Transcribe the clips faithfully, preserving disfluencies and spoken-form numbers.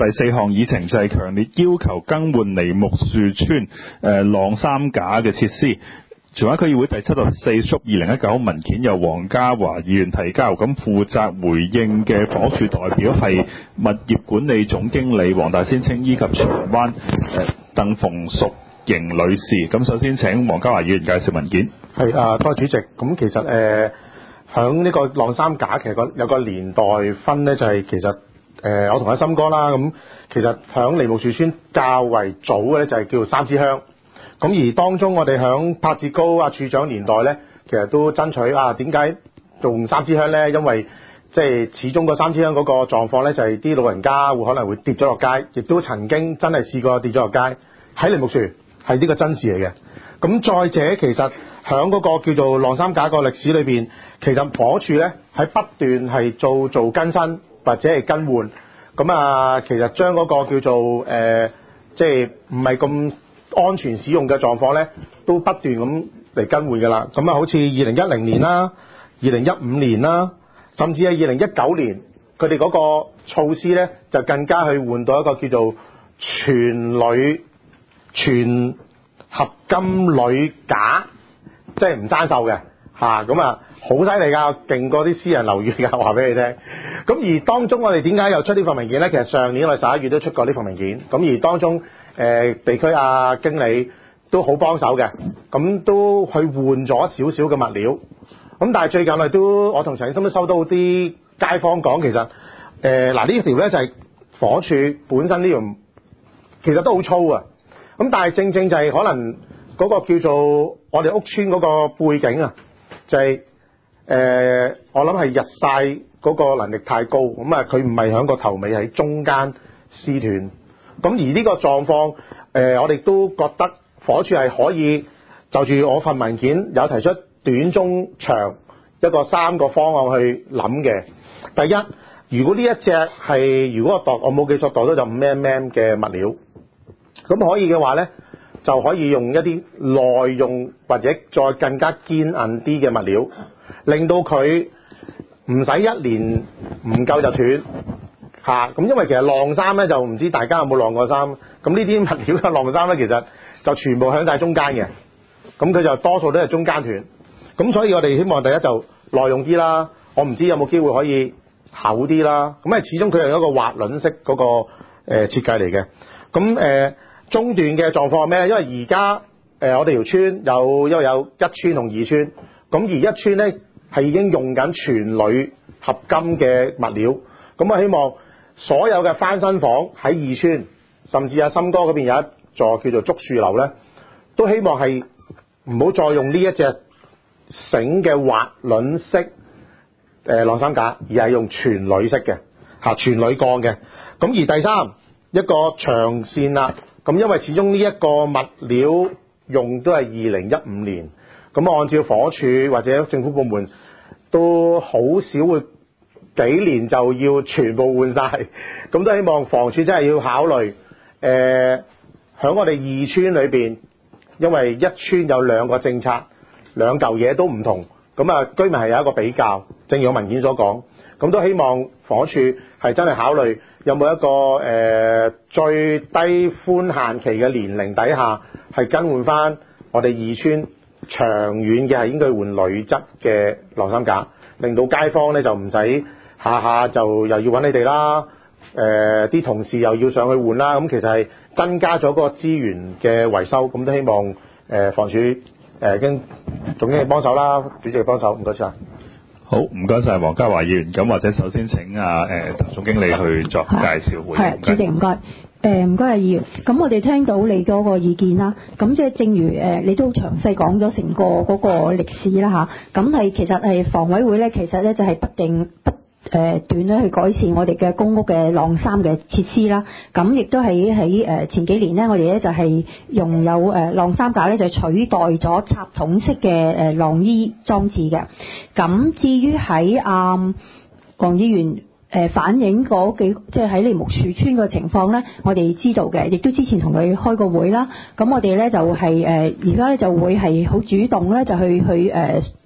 第四項議程就係強烈要求更換梨木樹村誒晾衫架嘅設施。荃灣區議會第七十四束二零一九文件由黃家華議員提交，咁負責回應嘅房屋署代表係物業管理總經理黃大仙青衣及荃灣誒鄧鳳淑瑩女士。咁首先請黃家華議員介紹文件。 係啊，多謝主席。咁其實誒響呢個晾衫架其實個有個年代分咧，就係、是、其實誒、呃、我同阿森哥啦，咁其實響梨木樹村較為早嘅咧就係叫做三支香。咁而當中我哋響柏志高啊處長年代咧，其實都爭取啊點解用三支香咧？因為即係始終個三支香嗰個狀況咧，就係、是、啲老人家會可能會跌咗落街，亦都曾經真係試過跌咗落街喺梨木樹，係呢個真事嚟嘅。咁再者，其實響嗰個叫做晾衫架個歷史裏邊，其實房署咧喺不斷係做做更新或者係更換。咁啊，其實將嗰個叫做誒、呃，即係唔係咁安全使用嘅狀況咧，都不斷咁嚟更換㗎啦。咁啊，好似二零一零年啦、二零一五年啦，甚至係二零一九年，佢哋嗰個措施咧就更加去換到一個叫做全鋁全合金鋁架，即係唔生鏽嘅嚇。咁啊，好犀利㗎，勁過啲私人樓宇㗎，話俾你聽。咁而當中我哋點解又出呢份文件咧？其實上年我哋十一月都出過呢份文件。咁而當中誒、呃、地區啊經理都好幫手嘅，咁都去換咗少少嘅物料。咁但係最近我哋都我同陳醫生都收到啲街坊講，其實誒嗱呢條咧就係房署本身呢條，其實都好粗啊。咁但係正正就係可能嗰個叫做我哋屋邨嗰個背景啊，就係、是、誒、呃、我諗係日曬嗰個能力太高，咁啊佢唔係喺個頭尾喺中間撕斷。咁而呢個狀況，誒、呃、我哋都覺得房署係可以就住我份文件有提出短中長一個三個方案去諗嘅。第一，如果呢一隻係如果我度我冇記錯度咗就五 mm 嘅物料，咁可以嘅話咧，就可以用一啲耐用或者再更加堅硬啲嘅物料，令到佢唔使一年唔夠就斷嚇。咁、啊、因為其實晾衫咧就唔知大家有冇晾過衫，咁呢啲物料嘅晾衫咧其實就全部響晒中間嘅，咁佢就多數都係中間斷。咁所以我哋希望第一就耐用啲啦，我唔知有冇機會可以厚啲啦。咁啊始終佢係一個滑輪式嗰、那個誒、呃、設計嚟嘅。咁誒、呃、中段嘅狀況係咩咧？因為而家誒我哋條村有因為有一村同二村，咁而一村咧係已經用緊全鋁合金嘅物料。咁我希望所有嘅翻新房喺二村，甚至阿森哥嗰邊有一座叫做竹樹樓咧，都希望係唔好再用呢一隻繩嘅滑輪式誒晾衫架，而係用全鋁式嘅嚇，全鋁鋼嘅。咁而第三一個長線啦，咁因為始終呢一個物料用都係二零一五年，咁按照房署或者政府部門都好少會幾年就要全部換晒，咁都希望房署真係要考慮誒，喺、呃、我哋二村裏邊，因為一村有兩個政策，兩嚿嘢都唔同，咁啊居民係有一個比較，正如我文件所講，咁都希望房署係真係考慮有冇一個誒、呃、最低寬限期嘅年齡底下，係更換翻我哋二村長遠嘅係應該換鋁質嘅晾衫架，令到街坊咧就唔使下下就又要揾你哋啦，誒、呃、啲同事又要上去換啦，咁其實係增加咗嗰個資源嘅維修，咁都希望誒、呃、房署誒經總經理幫手啦，主席幫手，唔該晒。 好，唔該晒黃家華議員。咁或者首先請啊誒總經理去作介紹回應。 係，主席唔該。誒唔該啊，議員。咁我哋聽到你嗰個意見啦。咁即係正如誒、呃、你都詳細講咗成個嗰個歷史啦嚇。咁係其實係房委會咧，其實咧就係不定不誒斷咧去改善我哋嘅公屋嘅晾衫嘅設施啦。咁亦都係喺誒前幾年咧，我哋咧就係用有誒晾衫架咧就取代咗插筒式嘅誒晾衣裝置嘅。咁至於喺啊黃議員誒反映嗰幾即係喺梨木樹村嘅情況咧，我哋知道嘅，亦都之前同佢開過會啦。咁我哋咧就係誒而家咧就會係好主動咧就去去誒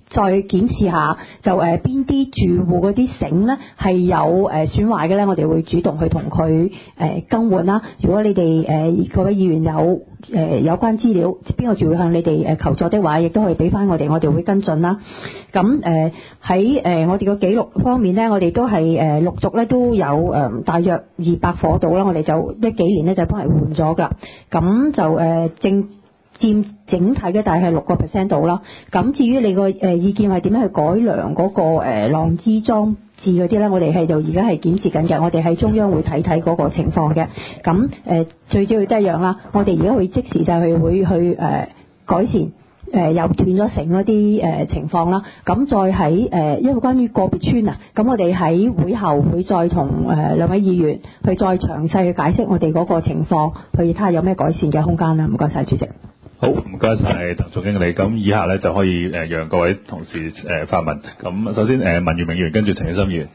再檢視下就誒邊啲住戶嗰啲繩咧係有誒損壞嘅咧，我哋會主動去同佢誒更換啦。如果你哋誒各位議員有誒、呃、有關資料，邊個住戶向你哋誒求助的話，亦都可以俾翻我哋，我哋會跟進啦。咁誒喺誒我哋個記錄方面咧，我哋都係誒、呃、陸續咧都有誒、呃、大約二百伙度啦，我哋就一幾年咧就幫人換咗㗎。咁就誒、呃、正。佔整體嘅大概係六個 percent 度啦。咁至於你個誒意見係點樣去改良嗰個誒浪枝裝置嗰啲咧，我哋係就而家係檢視緊嘅。我哋喺中央會睇睇嗰個情況嘅。咁誒最主要都一樣啦。我哋而家會即時就係會去誒改善誒又斷咗繩嗰啲誒情況啦。咁再喺誒因為關於個別村啊，咁我哋喺會後會再同誒兩位議員去再詳細去解釋我哋嗰個情況，去睇下有咩改善嘅空間啦。唔該晒主席。 好，唔該晒鄧總經理。咁以下咧就可以誒讓各位同事誒發問。咁首先誒文裕明議員，跟住陳曉心議員。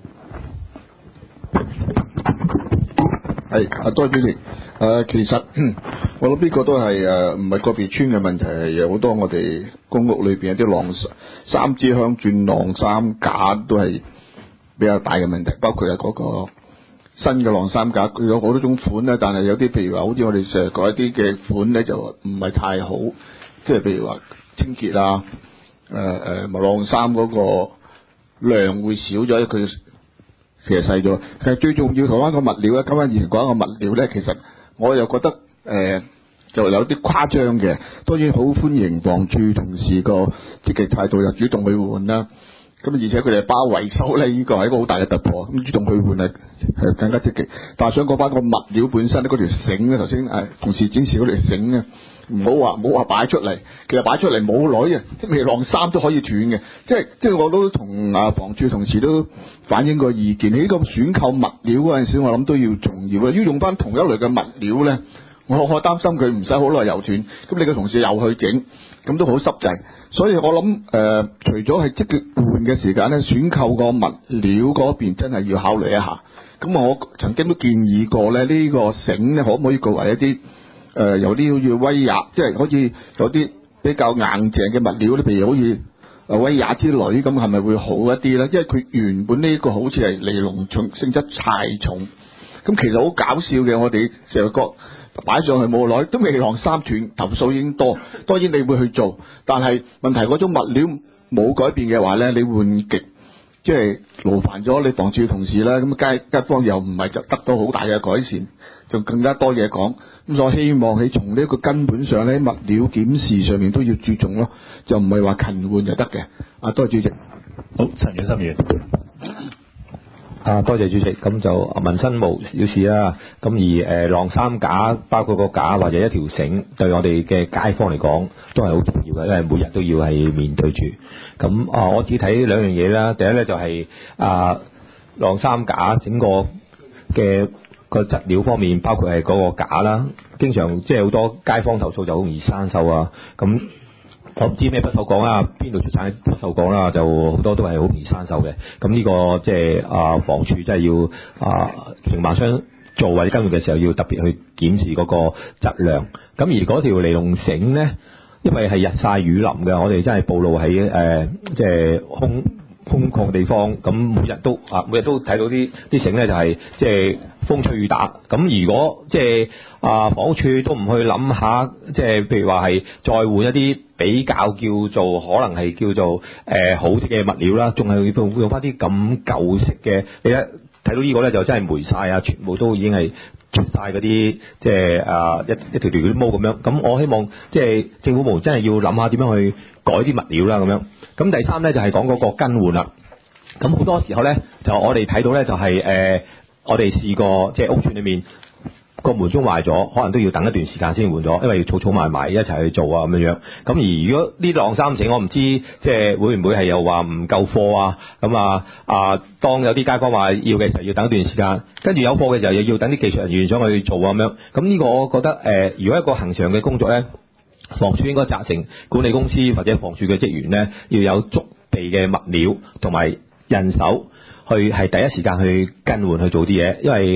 係啊，多謝主席。誒，其實我諗呢個都係誒唔係個別村嘅問題，係有好多我哋公屋裏邊有啲浪三支香轉浪三架都係比較大嘅問題，包括係嗰個新嘅浪三架，佢有好多種款咧，但係有啲譬如話，好似我哋成日講一啲嘅款咧，就唔係太好，即係譬如話清潔啊，誒誒浪三嗰個量會少咗，佢其實細咗。其實最重要同翻個物料咧，今晚以前講一個物料咧，其實我又覺得誒、呃、就有啲誇張嘅。當然好歡迎房署同事個積極態度，又主動去換啦。咁而且佢哋包維修咧，呢個係一個好大嘅突破。咁主動去換係係更加積極。但係想講翻個物料本身咧，嗰條繩咧，頭先誒同事展示嗰條繩咧，唔好話唔好話擺出嚟，其實擺出嚟冇耐啊，即係未晾衫都可以斷嘅。即係即係我都同啊房署同事都反映過意見。喺個選購物料嗰陣時，我諗都要重要啊。要用翻同一類嘅物料咧，我我擔心佢唔使好耐又斷。咁你個同事又去整，咁都好濕滯。所以我諗誒、呃，除咗係積極換嘅時間咧，選購個物料嗰邊真係要考慮一下。咁我曾經都建議過咧，呢、這個繩咧可唔可以作為一啲誒、呃、有啲好似威亞，即係好似有啲比較硬淨嘅物料咧，譬如好似誒威亞之類，咁係咪會好一啲咧？因為佢原本呢個好似係尼龍重性質太重，咁其實好搞笑嘅。我哋成日覺擺上去冇耐，都未晾衫斷，投訴已經多。當然你會去做，但係問題嗰種物料冇改變嘅話咧，你換極即係勞煩咗你房署同事啦。咁街街坊又唔係就得到好大嘅改善，就更加多嘢講。咁所以希望喺從呢個根本上咧，物料檢視上面都要注重咯，就唔係話勤換就得嘅。啊，多謝主席。 好，陳曉心議員。 啊，多謝主席。咁就民生無小事啦。咁而誒晾衫架，包括個架或者一條繩，對我哋嘅街坊嚟講都係好重要嘅，因為每日都要係面對住。咁啊，我只睇兩樣嘢啦。第一咧就係、是、啊晾衫架整個嘅個質料方面，包括係嗰個架啦，經常即係好多街坊投訴就好容易生鏽啊。咁我唔知咩不鏽鋼啦，邊度出產不鏽鋼啦，就好多都係好容易生鏽嘅。咁呢個即係啊房署真係要啊承辦商做或者跟住嘅時候要特別去檢視嗰個質量。咁而嗰條尼龍繩咧，因為係日曬雨淋嘅，我哋真係暴露喺誒即係空空曠地方，咁每日都啊每日都睇到啲啲繩咧就係即係風吹雨打。咁如果即係啊房署都唔去諗下，即係譬如話係再換一啲比較叫做可能係叫做誒、呃、好啲嘅物料啦，仲係用用翻啲咁舊式嘅，你睇睇到呢個咧就真係霉晒啊，全部都已經係出晒嗰啲即係啊一一條條嗰啲毛咁樣。咁我希望即係政府部門真係要諗下點樣去改啲物料啦咁樣。咁第三咧就係講嗰個更換啦。咁好多時候咧就我哋睇到咧就係、是、誒、呃、我哋試過即係屋邨裏面個門鐘壞咗，可能都要等一段時間先換咗，因為要儲儲埋埋一齊去做啊咁樣樣。咁而如果呢晾衫繩，我唔知即係會唔會係又話唔夠貨啊？咁啊啊，當有啲街坊話要嘅時候，要等一段時間，跟住有貨嘅時候又要等啲技術人員上去做啊咁樣。咁呢個我覺得誒、呃，如果一個恆常嘅工作咧，房署應該責成管理公司或者房署嘅職員咧，要有足備嘅物料同埋人手去係第一時間去更換去做啲嘢，因為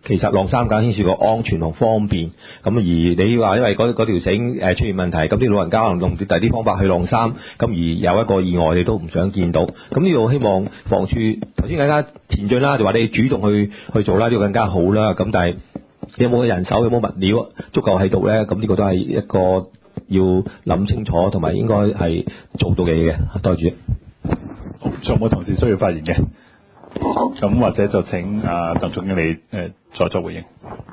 其實晾衫架牽涉個安全同方便，咁而你話因為嗰嗰條繩誒出現問題，咁啲老人家可能用第啲方法去晾衫，咁而有一個意外你都唔想見到。咁呢度希望房署頭先更加前進啦，就話你主動去去做啦，呢個更加好啦。咁但係有冇人手，有冇物料足夠喺度咧？咁呢個都係一個要諗清楚同埋應該係做到嘅嘢嘅。多謝主席。 好，仲有冇同事需要發言嘅？咁或者就請啊鄧總經理誒、呃、再作回應。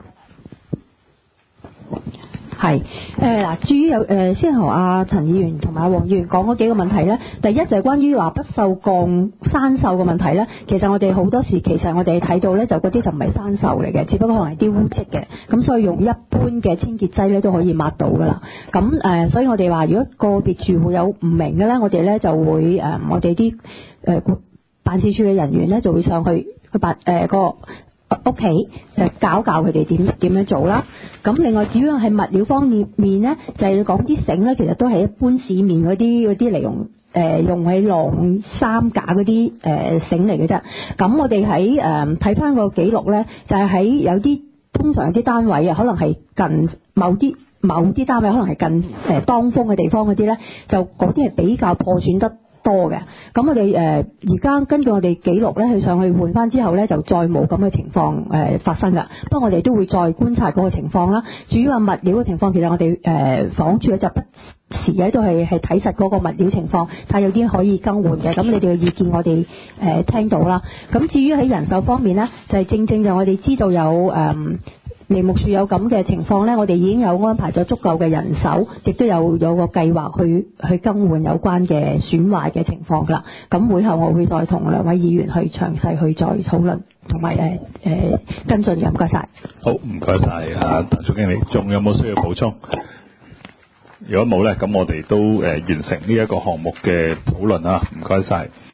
係誒嗱，至於有誒先同阿陳議員同埋阿黃議員講嗰幾個問題咧，第一就係關於話不鏽鋼生鏽嘅問題咧。其實我哋好多時其實我哋睇到咧，就嗰啲就唔係生鏽嚟嘅，只不過可能係啲污漬嘅，咁所以用一般嘅清潔劑咧都可以抹到噶啦。咁誒、呃，所以我哋話如果個別住戶有唔明嘅咧，我哋咧就會誒、呃、我哋啲誒辦事處嘅人員咧就會上去去辦誒個屋企就教教佢哋點點樣做啦。咁另外至於係物料方面面咧，就係講啲繩咧，其實都係一般市面嗰啲嗰啲嚟用誒、呃、用喺晾衫架嗰啲誒繩嚟嘅啫。咁我哋喺誒睇翻個記錄咧，就係、是、喺有啲通常有啲單位啊，可能係近某啲某啲單位可能係近誒當風嘅地方嗰啲咧，就嗰啲係比較破損得多嘅。咁我哋誒而家根據我哋記錄咧，去上去換翻之後咧，就再冇咁嘅情況誒、呃、發生㗎。不過我哋都會再觀察嗰個情況啦。至於話物料嘅情況，其實我哋誒房署咧就不時喺度係係睇實嗰個物料情況，睇下有啲可以更換嘅。咁你哋嘅意見我哋誒、呃、聽到啦。咁至於喺人手方面咧，就係、是、正正就我哋知道有誒。呃梨木樹有咁嘅情況呢，我哋已經有安排咗足夠嘅人手，亦都有有個計劃去去更換有關嘅損壞嘅情況㗎啦。咁會後我會再同兩位議員去詳細去再討論同埋誒誒跟進嘅。唔該晒。 好，唔該晒啊，鄧總經理，仲有冇需要補充？如果冇呢，咁我哋都誒、呃、完成呢一個項目嘅討論啊。唔該晒。